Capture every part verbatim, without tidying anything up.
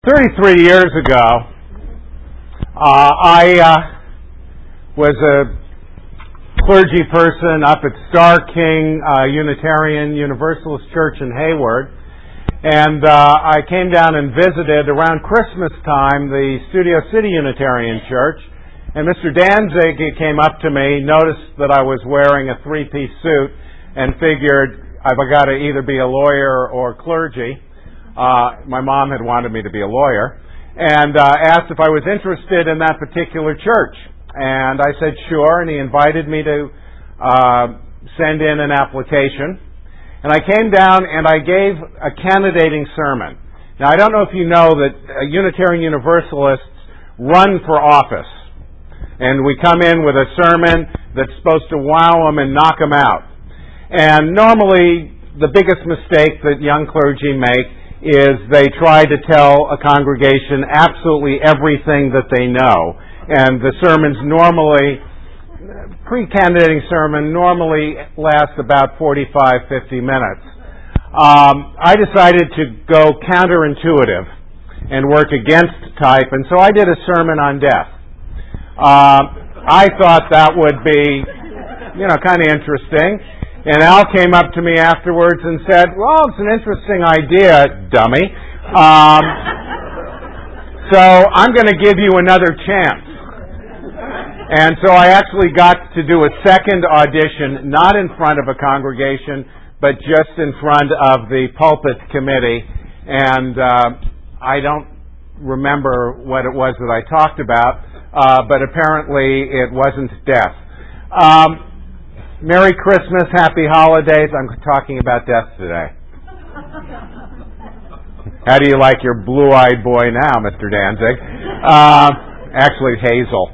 thirty-three years ago, uh, I uh, was a clergy person up at Star King uh, Unitarian Universalist Church in Hayward, and uh, I came down and visited around Christmas time the Studio City Unitarian Church, and Mister Danzig came up to me, noticed that I was wearing a three-piece suit, and figured I've got to either be a lawyer or clergy. Uh, my mom had wanted me to be a lawyer, and uh, asked if I was interested in that particular church. And I said sure, and he invited me to uh, send in an application. And I came down and I gave a candidating sermon. Now, I don't know if you know that uh, Unitarian Universalists run for office. And we come in with a sermon that's supposed to wow them and knock them out. And normally, the biggest mistake that young clergy make is they try to tell a congregation absolutely everything that they know. And the sermons normally, pre-candidating sermon normally lasts about forty-five, fifty minutes. Um, I decided to go counterintuitive and work against type, and so I did a sermon on death. Uh, I thought that would be, you know, kind of interesting. And Al came up to me afterwards and said, well, it's an interesting idea, dummy. Um, so I'm going to give you another chance. And so I actually got to do a second audition, not in front of a congregation, but just in front of the pulpit committee. And uh, I don't remember what it was that I talked about, uh, but apparently it wasn't death. Um, Merry Christmas, Happy Holidays. I'm talking about death today. How do you like your blue-eyed boy now, Mister Danzig? Uh, actually, Hazel.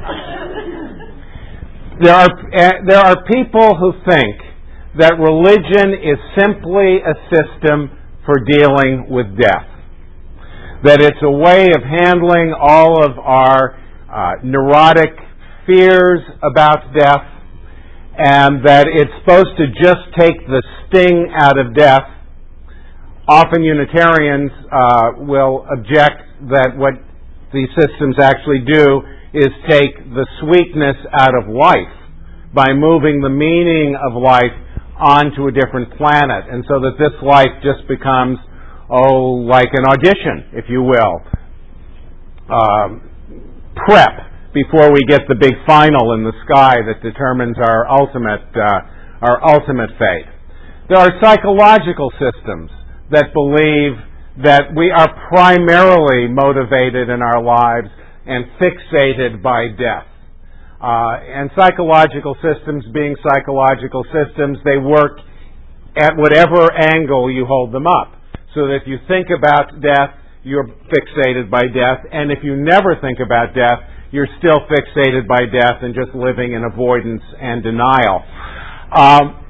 There are, uh, there are people who think that religion is simply a system for dealing with death. That it's a way of handling all of our uh, neurotic fears about death, and that it's supposed to just take the sting out of death. Often Unitarians uh, will object that what these systems actually do is take the sweetness out of life by moving the meaning of life onto a different planet, and so that this life just becomes, oh, like an audition, if you will. Um, prep. Before we get the big final in the sky that determines our ultimate uh, our ultimate fate. There are psychological systems that believe that we are primarily motivated in our lives and fixated by death. Uh, and psychological systems, being psychological systems, they work at whatever angle you hold them up. So that if you think about death, you're fixated by death, and if you never think about death, you're still fixated by death and just living in avoidance and denial. Um,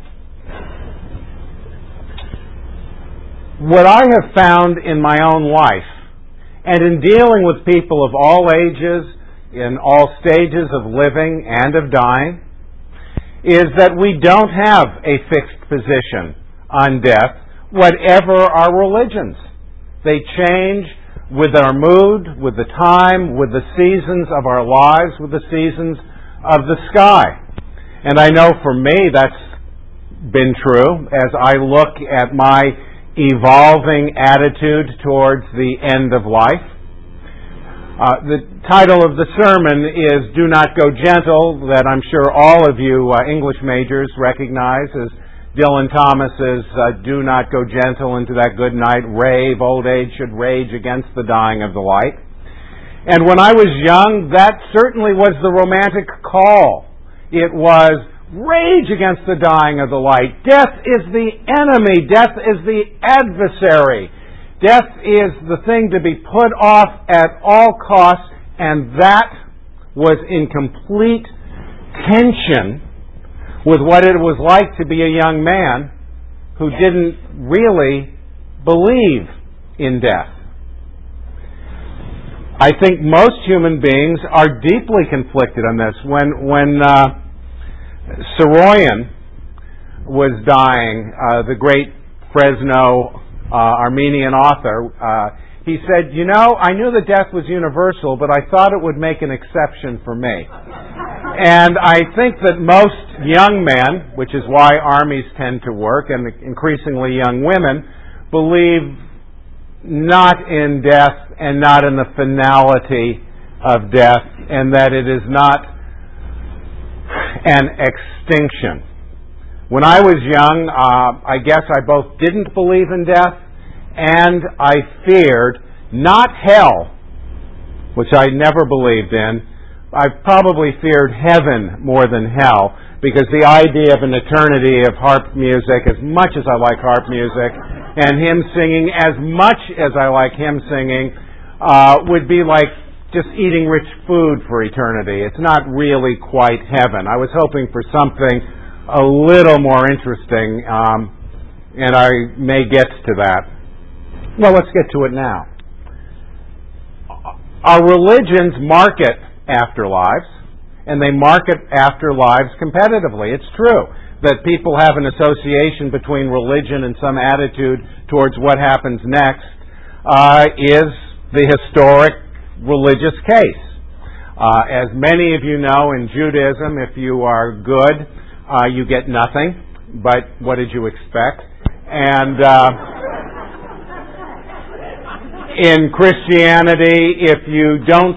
what I have found in my own life, and in dealing with people of all ages, in all stages of living and of dying, is that we don't have a fixed position on death, whatever our religions. They change with our mood, with the time, with the seasons of our lives, with the seasons of the sky. And I know for me that's been true as I look at my evolving attitude towards the end of life. Uh, the title of the sermon is Do Not Go Gentle, that I'm sure all of you uh, English majors recognize as Dylan Thomas's uh, Do Not Go Gentle into that good night, rave, old age should rage against the dying of the light. And when I was young, that certainly was the romantic call. It was rage against the dying of the light. Death is the enemy. Death is the adversary. Death is the thing to be put off at all costs, and that was in complete tension with what it was like to be a young man who didn't really believe in death. I think most human beings are deeply conflicted on this. When when uh, Saroyan was dying, uh, the great Fresno uh, Armenian author, uh, he said, you know, I knew that death was universal, but I thought it would make an exception for me. And I think that most young men, which is why armies tend to work, and increasingly young women, believe not in death and not in the finality of death, and that it is not an extinction. When I was young, uh, I guess I both didn't believe in death and I feared not hell, which I never believed in. I probably feared heaven more than hell, because the idea of an eternity of harp music, as much as I like harp music, and hymn singing as much as I like hymn singing, uh, would be like just eating rich food for eternity. It's not really quite heaven. I was hoping for something a little more interesting, um, and I may get to that. Well, let's get to it now. Our religions market afterlives, and they market afterlives competitively. It's true that people have an association between religion and some attitude towards what happens next uh, is the historic religious case. Uh, as many of you know, in Judaism, if you are good, uh, you get nothing. But what did you expect? And uh, in Christianity, if you don't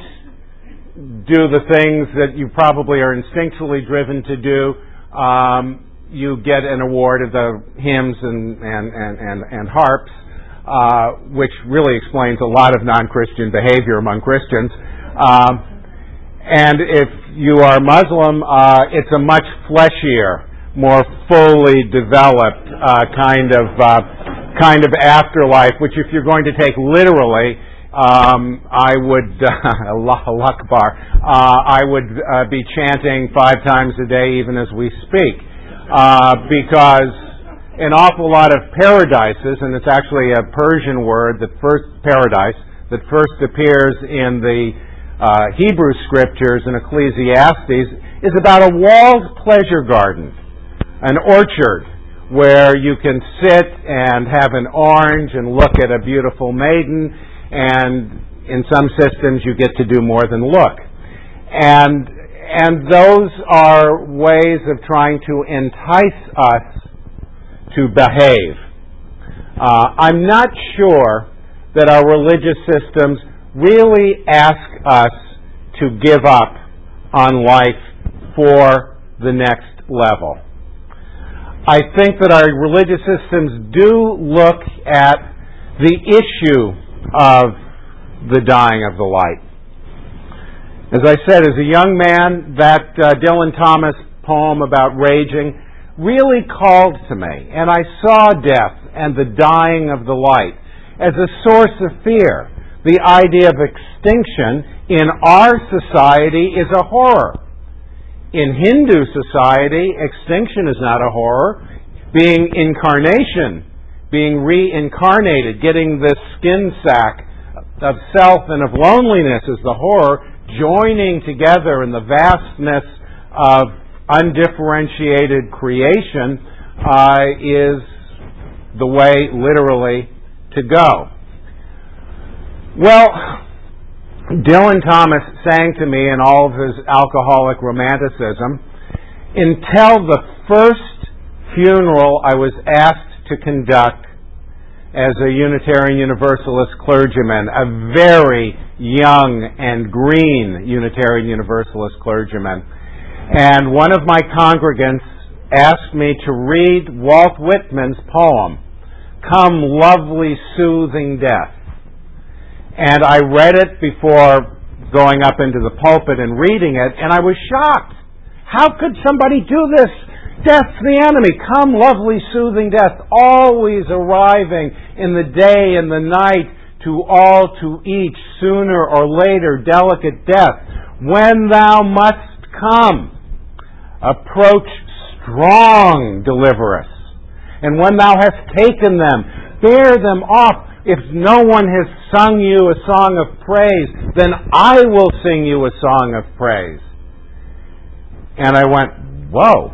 do the things that you probably are instinctually driven to do, um, you get an award of the hymns and, and, and, and, and harps, uh, which really explains a lot of non-Christian behavior among Christians. Um, and if you are Muslim, uh, it's a much fleshier, more fully developed uh, kind of uh, kind of afterlife, which if you're going to take literally, Um, I would, uh, Allah Akbar, uh, I would uh, be chanting five times a day even as we speak, uh, because an awful lot of paradises, and it's actually a Persian word, that first paradise, that first appears in the uh, Hebrew scriptures in Ecclesiastes, is about a walled pleasure garden, an orchard, where you can sit and have an orange and look at a beautiful maiden. And in some systems you get to do more than look. And and those are ways of trying to entice us to behave. Uh, I'm not sure that our religious systems really ask us to give up on life for the next level. I think that our religious systems do look at the issue of the dying of the light. As I said, as a young man, that uh, Dylan Thomas poem about raging really called to me, and I saw death and the dying of the light as a source of fear. The idea of extinction in our society is a horror. In Hindu society, extinction is not a horror. Being incarnation, being reincarnated, getting the skin sack of self and of loneliness is the horror. Joining together in the vastness of undifferentiated creation uh, is the way, literally, to go. Well, Dylan Thomas sang to me in all of his alcoholic romanticism, until the first funeral I was asked to conduct as a Unitarian Universalist clergyman, a very young and green Unitarian Universalist clergyman. And one of my congregants asked me to read Walt Whitman's poem, Come Lovely Soothing Death. And I read it before going up into the pulpit and reading it, and I was shocked. How could somebody do this? Death's the enemy. Come, lovely, soothing death, always arriving in the day and the night, to all to each, sooner or later, delicate death. When thou must come, approach strong, deliver us. And when thou hast taken them, bear them off. If no one has sung you a song of praise, then I will sing you a song of praise. And I went, whoa.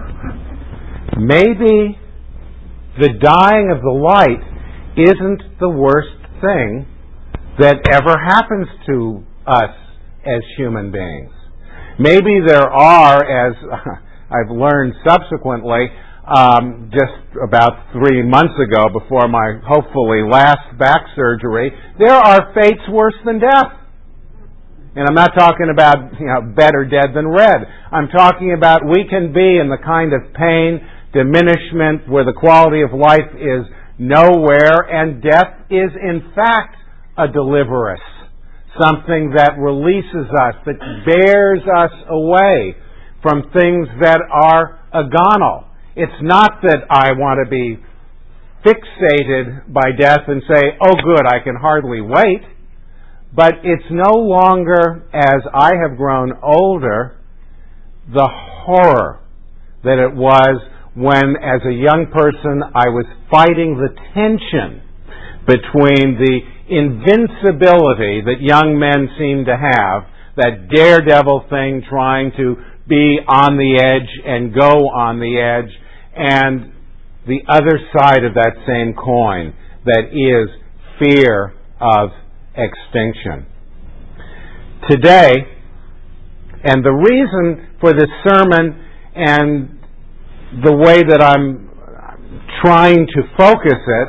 Maybe the dying of the light isn't the worst thing that ever happens to us as human beings. Maybe there are, as I've learned subsequently, um, just about three months ago before my hopefully last back surgery, there are fates worse than death. And I'm not talking about, you know, better dead than red. I'm talking about we can be in the kind of pain, diminishment, where the quality of life is nowhere, and death is in fact a deliveress, something that releases us, that bears us away from things that are agonal. It's not that I want to be fixated by death and say, oh good, I can hardly wait. But it's no longer, as I have grown older, the horror that it was when, as a young person, I was fighting the tension between the invincibility that young men seem to have, that daredevil thing trying to be on the edge and go on the edge, and the other side of that same coin, that is fear of extinction. Today, and the reason for this sermon and the way that I'm trying to focus it,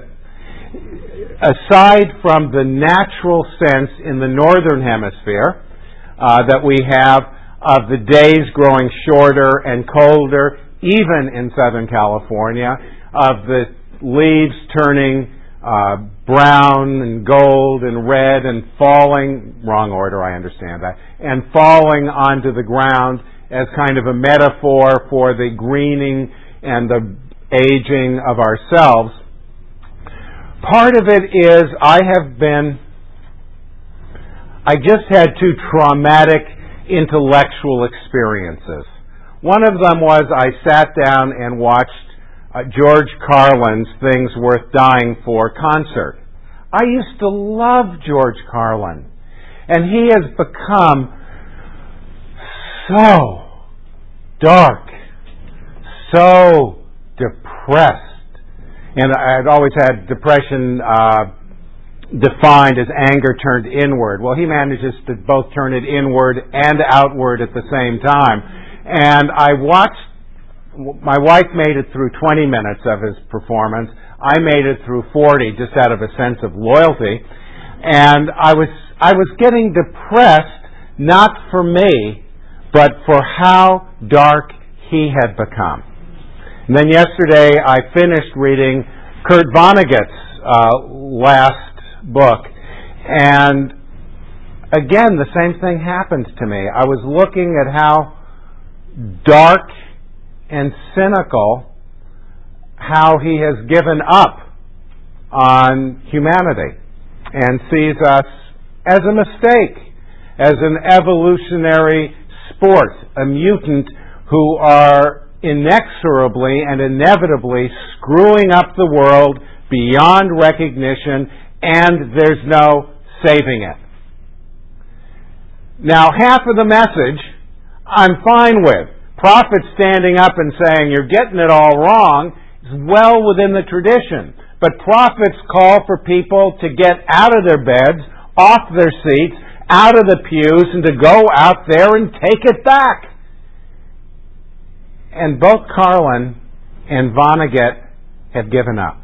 aside from the natural sense in the northern hemisphere uh, that we have of the days growing shorter and colder, even in Southern California, of the leaves turning uh, brown and gold and red and falling, wrong order, I understand that, and falling onto the ground as kind of a metaphor for the greening and the aging of ourselves. Part of it is I have been, I just had two traumatic intellectual experiences. One of them was I sat down and watched uh, George Carlin's Things Worth Dying For concert. I used to love George Carlin, and he has become so dark, so depressed. And I'd always had depression uh, defined as anger turned inward. Well, he manages to both turn it inward and outward at the same time. And I watched, my wife made it through twenty minutes of his performance. I made it through forty just out of a sense of loyalty. And I was, I was getting depressed, not for me, but for how dark he had become. And then yesterday I finished reading Kurt Vonnegut's uh, last book. And again, the same thing happened to me. I was looking at how dark and cynical, how he has given up on humanity and sees us as a mistake, as an evolutionary sport, a mutant who are inexorably and inevitably screwing up the world beyond recognition, and there's no saving it. Now, half of the message I'm fine with. Prophets standing up and saying, you're getting it all wrong, is well within the tradition. But prophets call for people to get out of their beds, off their seats, out of the pews, and to go out there and take it back. And both Carlin and Vonnegut have given up.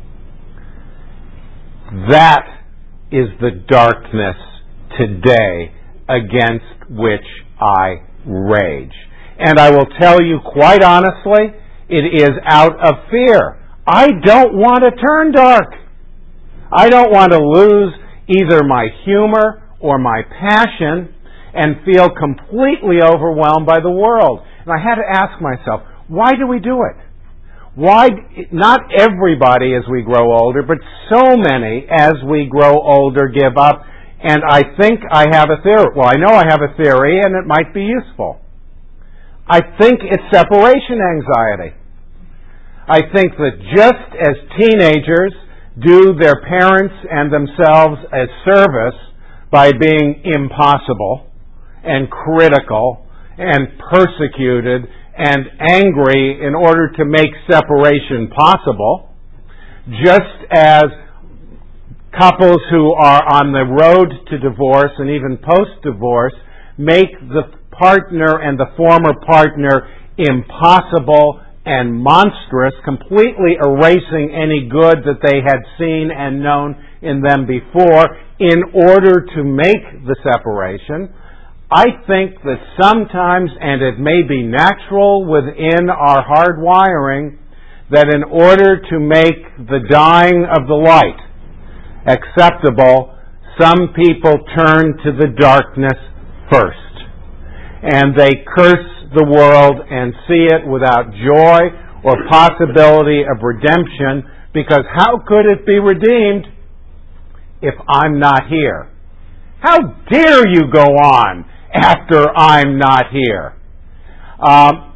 That is the darkness today against which I rage. And I will tell you quite honestly, it is out of fear. I don't want to turn dark. I don't want to lose either my humor or my passion and feel completely overwhelmed by the world. And I had to ask myself, why do we do it? Why, not everybody as we grow older, but so many as we grow older give up. And I think I have a theory. Well, I know I have a theory, and it might be useful. I think it's separation anxiety. I think that just as teenagers do their parents and themselves a service by being impossible and critical and persecuted and angry in order to make separation possible, just as couples who are on the road to divorce and even post-divorce make the partner and the former partner impossible and monstrous, completely erasing any good that they had seen and known in them before in order to make the separation. I think that sometimes, and it may be natural within our hard wiring, that in order to make the dying of the light acceptable, some people turn to the darkness first. And they curse the world and see it without joy or possibility of redemption, because how could it be redeemed if I'm not here? How dare you go on after I'm not here? Um,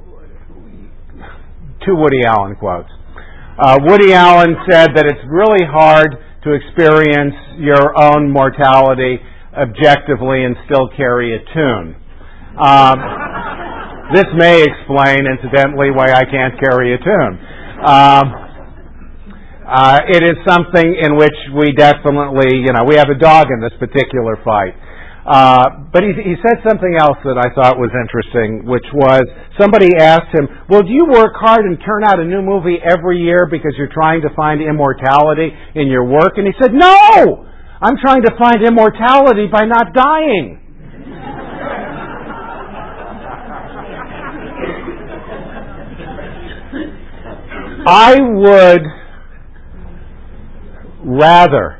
two Woody Allen quotes. Uh, Woody Allen said that it's really hard to experience your own mortality objectively and still carry a tune. Um, this may explain, incidentally, why I can't carry a tune. Um, uh, it is something in which we definitely, you know, we have a dog in this particular fight. Uh, but he, he said something else that I thought was interesting, which was somebody asked him, well, do you work hard and turn out a new movie every year because you're trying to find immortality in your work? And he said, no! I'm trying to find immortality by not dying. I would rather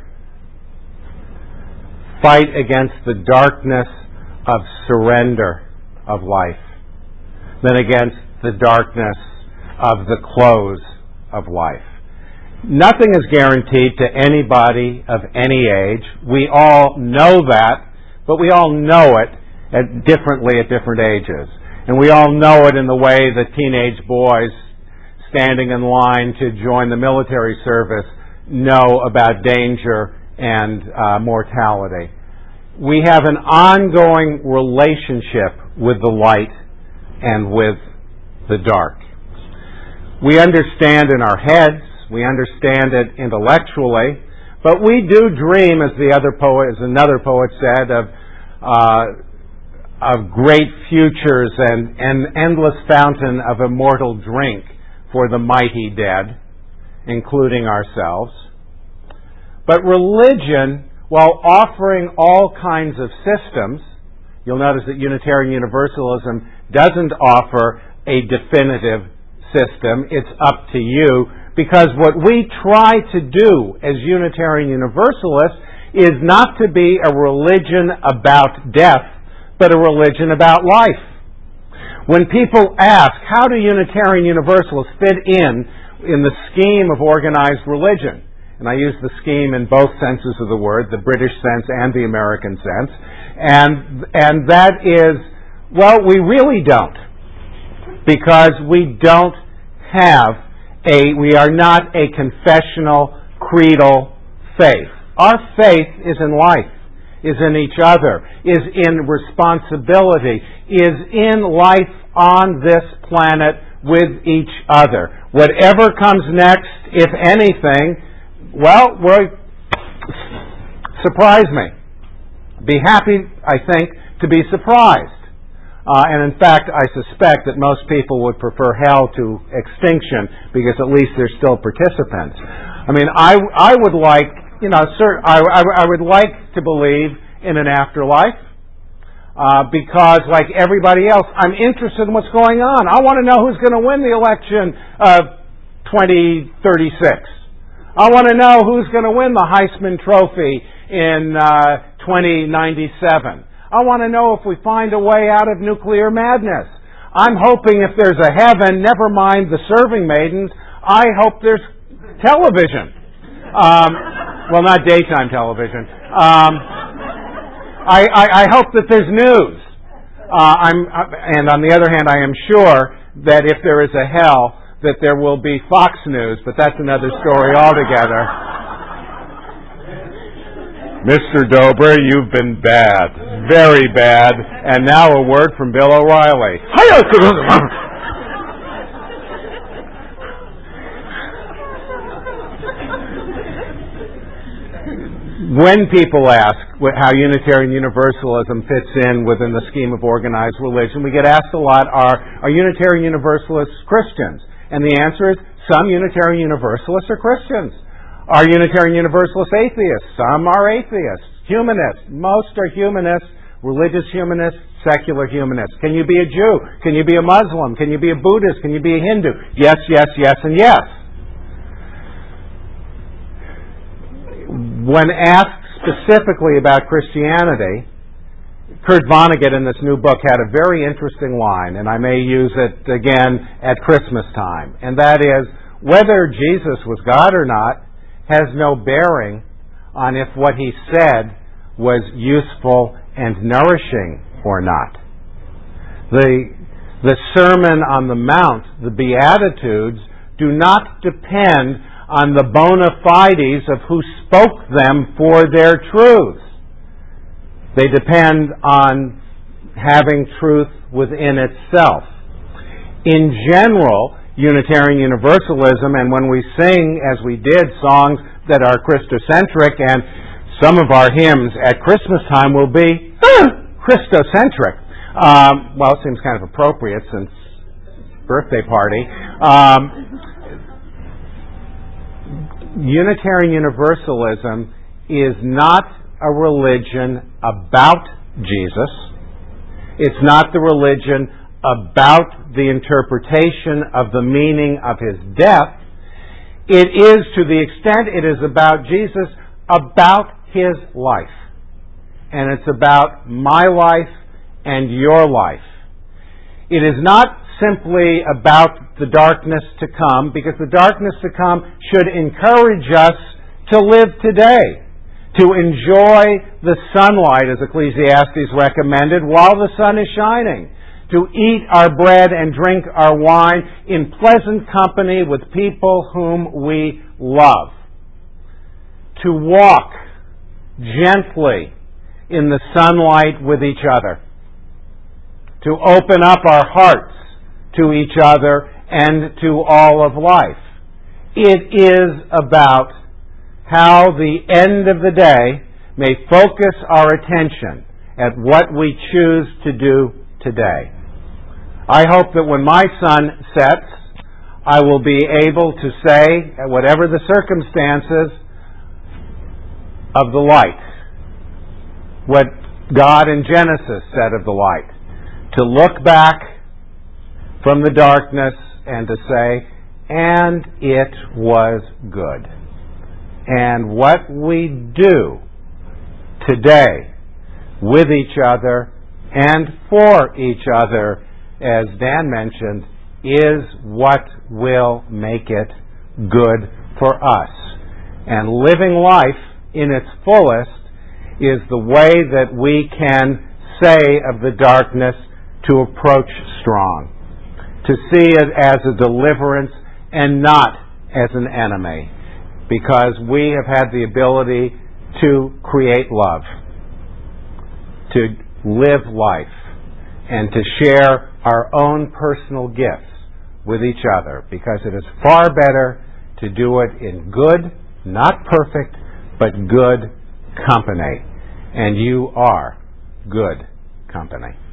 fight against the darkness of surrender of life than against the darkness of the close of life. Nothing is guaranteed to anybody of any age. We all know that, but we all know it at differently at different ages. And we all know it in the way that teenage boys standing in line to join the military service know about danger and uh, mortality. We have an ongoing relationship with the light and with the dark. We understand in our heads, we understand it intellectually, but we do dream, as the other poet, as another poet said, of uh, of great futures and an endless fountain of immortal drink for the mighty dead, including ourselves. But religion, while offering all kinds of systems, you'll notice that Unitarian Universalism doesn't offer a definitive system. It's up to you, because what we try to do as Unitarian Universalists is not to be a religion about death, but a religion about life. When people ask, how do Unitarian Universalists fit in in the scheme of organized religion? And I use the scheme in both senses of the word, the British sense and the American sense. And, and that is, well, we really don't. Because we don't have a, we are not a confessional, creedal faith. Our faith is in life, is in each other, is in responsibility, is in life on this planet with each other. Whatever comes next, if anything, well, we're, surprise me. Be happy, I think, to be surprised. Uh, and in fact, I suspect that most people would prefer hell to extinction, because at least they're still participants. I mean, I, I would like, you know, sir, I, I, I would like to believe in an afterlife, uh, because, like everybody else, I'm interested in what's going on. I want to know who's going to win the election of twenty thirty-six. I want to know who's going to win the Heisman Trophy in uh, twenty ninety-seven. I want to know if we find a way out of nuclear madness. I'm hoping if there's a heaven, never mind the serving maidens, I hope there's television. Um, well, not daytime television. Um, I, I, I hope that there's news. Uh, I'm, and on the other hand, I am sure that if there is a hell, that there will be Fox News, but that's another story altogether. Mister Dober, you've been bad. Very bad. And now a word from Bill O'Reilly. when people ask how Unitarian Universalism fits in within the scheme of organized religion, we get asked a lot, are, are Unitarian Universalists Christians? And the answer is, some Unitarian Universalists are Christians. Are Unitarian Universalists atheists? Some are atheists. Humanists. Most are humanists, religious humanists, secular humanists. Can you be a Jew? Can you be a Muslim? Can you be a Buddhist? Can you be a Hindu? Yes, yes, yes, and yes. When asked specifically about Christianity, Kurt Vonnegut in this new book had a very interesting line, and I may use it again at Christmas time, and that is, whether Jesus was God or not has no bearing on if what he said was useful and nourishing or not. The, the Sermon on the Mount, the Beatitudes, do not depend on the bona fides of who spoke them for their truths. They depend on having truth within itself. In general, Unitarian Universalism, and when we sing, as we did, songs that are Christocentric, and some of our hymns at Christmas time will be Christocentric. Um, well, it seems kind of appropriate since birthday party. Um, Unitarian Universalism is not a religion about Jesus. It's not the religion about the interpretation of the meaning of his death. It is, to the extent it is about Jesus, about his life. And it's about my life and your life. It is not simply about the darkness to come, because the darkness to come should encourage us to live today, to enjoy the sunlight, as Ecclesiastes recommended, while the sun is shining, to eat our bread and drink our wine in pleasant company with people whom we love, to walk gently in the sunlight with each other, to open up our hearts to each other and to all of life. It is about how the end of the day may focus our attention at what we choose to do today. I hope that when my sun sets, I will be able to say, whatever the circumstances, of the light, what God in Genesis said of the light, to look back from the darkness and to say, and it was good. And what we do today with each other and for each other, as Dan mentioned, is what will make it good for us. And living life in its fullest is the way that we can say of the darkness to approach strong, to see it as a deliverance and not as an enemy, because we have had the ability to create love, to live life, and to share our own personal gifts with each other, because it is far better to do it in good, not perfect, but good company. And you are good company.